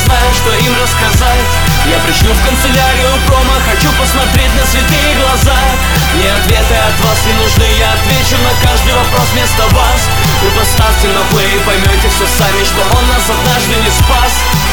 знаю, что им рассказать. Я пришлю в канцелярию промо, хочу посмотреть на святые глаза. Мне ответы от вас не нужны, я отвечу на каждый вопрос вместо вас. Вы поставьте на плей и поймете все сами, что он нас однажды не спас.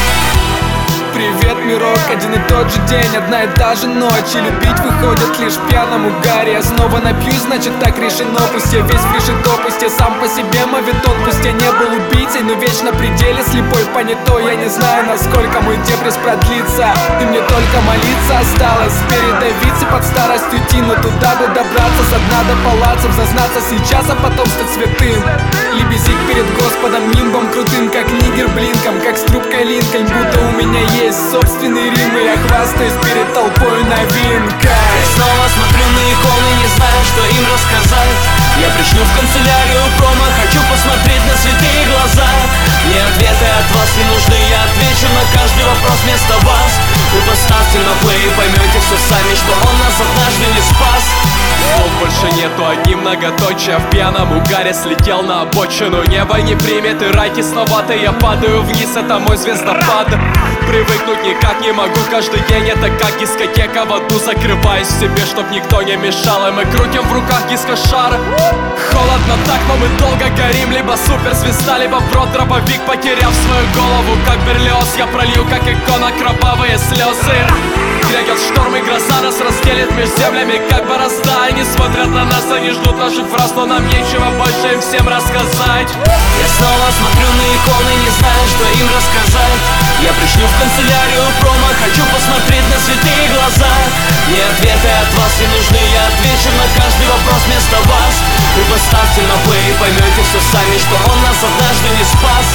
Привет, мирок, один и тот же день, одна и та же ночь. И любить выходит лишь пьяному Гарри. Я снова напьюсь, значит так решено. Пусть я весь фришито, пусть я сам по себе мавитон. Пусть я не был убийцей, но вечно в пределе слепой понятой. Я не знаю, насколько мой депресс продлится, и мне только молиться осталось. Передавиться под старость уйти, но туда бы добраться. Со дна до палацев зазнаться сейчас, а потом стать святым. Лебезить перед Господом нимбом крутым, как нигер блинком, как с трубкой Линкольн. Будто у меня есть собственный Рим, и я хвастаюсь перед толпой новинкой. Я снова смотрю на иконы, не знаю, что им рассказать. Я пришлю в канцелярию промо, хочу посмотреть на святые глаза. Мне ответы от вас не нужны, я отвечу на каждый вопрос вместо вас. Вы поставьте на плей и поймете все сами, что он нас однажды не спас. Слов больше нету, одни многоточия. В пьяном угаре слетел на обочину. Небо не примет и рай кисловатый. Я падаю вниз, это мой звездопад. Привыкнуть никак не могу, каждый день это как дискотека. В аду закрываюсь в себе, чтоб никто не мешал. И мы крутим в руках дискошар. Холодно так, но мы долго горим. Либо суперзвезда, либо в рот дробовик. Потеряв свою голову, как Берлиоз, я пролью, как икона, кровавые слезы. Грядет шторм и гроза, нас разделит между землями, как борозда. Они смотрят на нас, они ждут наших фраз, но нам нечего больше им всем рассказать. Я снова смотрю на иконы, не знаю, что им рассказать. Я пришлю в канцелярию промо, хочу посмотреть на святые глаза. Мне ответы от вас не нужны, я отвечу на каждый вопрос вместо вас. Вы поставьте на плей и поймете все сами, что он нас однажды не спас.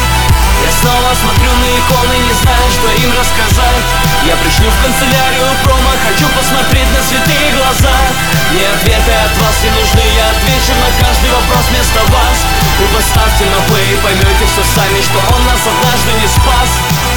Я снова смотрю на иконы, не знаю, что им рассказать. Я пришлю в канцелярию промо, хочу посмотреть на святые глаза. Мне ответы от вас не нужны, я отвечу на каждый вопрос вместо вас. Вы поставьте на плей и поймете все сами, что он нас однажды не спас.